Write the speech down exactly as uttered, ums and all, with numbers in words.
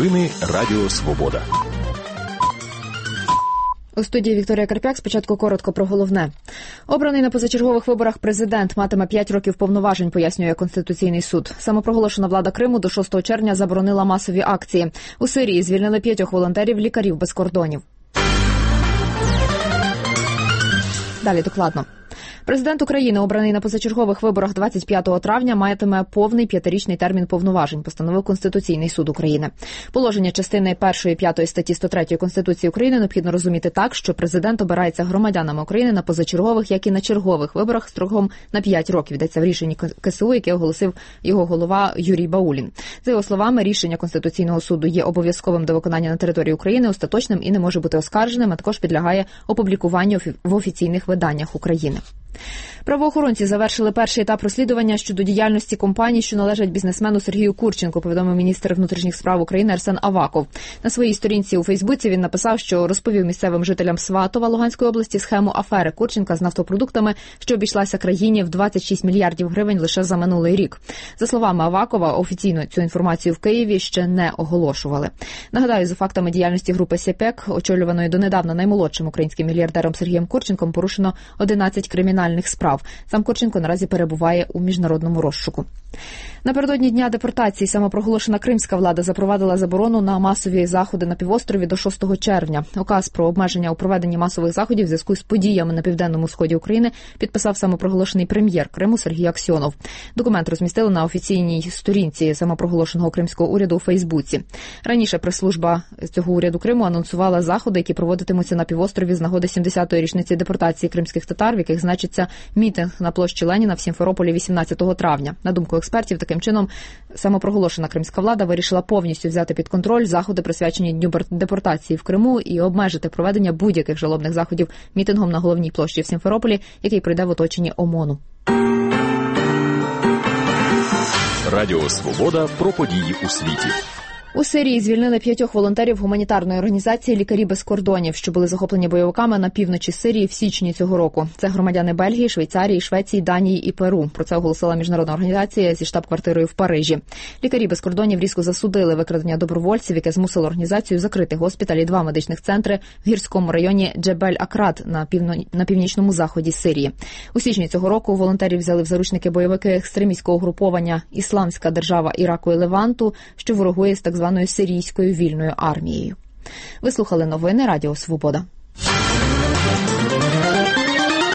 Новини Радіо Свобода. У студії Вікторія Карп'як. Спочатку коротко про головне. Обраний на позачергових виборах президент матиме п'ять років повноважень, пояснює Конституційний суд. Самопроголошена влада Криму до шостого червня заборонила масові акції. У Сирії звільнили п'ятьох волонтерів лікарів без кордонів. Далі докладно. Президент України, обраний на позачергових виборах двадцять п'ятого травня, матиме повний п'ятирічний термін повноважень, постановив Конституційний суд України. Положення частини першої п'ятої статті сто третьої Конституції України необхідно розуміти так, що президент обирається громадянами України на позачергових, як і на чергових виборах строком на п'ять років. Йдеться в рішенні КСУ, яке оголосив його голова Юрій Баулін. За його словами, рішення Конституційного суду є обов'язковим до виконання на території України, остаточним і не може бути оскарженим, а також підлягає опублікуванню в офіційних виданнях України. Правоохоронці завершили перший етап розслідування щодо діяльності компаній, що належать бізнесмену Сергію Курченку, повідомив міністр внутрішніх справ України Арсен Аваков. На своїй сторінці у Фейсбуці він написав, що розповів місцевим жителям Сватова Луганської області схему афери Курченка з нафтопродуктами, що обійшлася країні в двадцять шість мільярдів гривень лише за минулий рік. За словами Авакова, офіційно цю інформацію в Києві ще не оголошували. Нагадаю, за фактами діяльності групи СІПЕК, очолюваної донедавна наймолодшим українським мільярдером Сергієм Курченком, порушено одинадцять кримінальних справ. Сам Курченко наразі перебуває у міжнародному розшуку. Напередодні дня депортації самопроголошена кримська влада запровадила заборону на масові заходи на півострові до шостого червня. Указ про обмеження у проведенні масових заходів в зв'язку з подіями на південному сході України підписав самопроголошений прем'єр Криму Сергій Аксьонов. Документ розмістили на офіційній сторінці самопроголошеного кримського уряду у Фейсбуці. Раніше прес-служба цього уряду Криму анонсувала заходи, які проводитимуться на півострові з нагоди сімдесятої річниці депортації кримських татар, в яких значиться мітинг на площі Леніна в Сімферополі вісімнадцятого травня. На думку експертів, таким чином самопроголошена кримська влада вирішила повністю взяти під контроль заходи, присвячені Дню депортації в Криму, і обмежити проведення будь-яких жалобних заходів мітингом на головній площі в Сімферополі, який пройде в оточенні ОМОНу. Радіо Свобода про події у світі. У Сирії звільнили п'ятьох волонтерів гуманітарної організації «Лікарі без кордонів», що були захоплені бойовиками на півночі Сирії в січні цього року. Це громадяни Бельгії, Швейцарії, Швеції, Данії і Перу. Про це оголосила міжнародна організація зі штаб-квартирою в Парижі. «Лікарі без кордонів» різко засудили викрадення добровольців, яке змусило організацію закрити госпіталь і два медичних центри в гірському районі Джебель-Акрат на, півно... на північному заході Сирії. У січні цього року волонтерів взяли в заручники бойовики екстремістського угруповання «Ісламська держава Іраку і Леванту», що ворогує з так званою сирійською вільною армією. Ви слухали новини Радіо Свобода.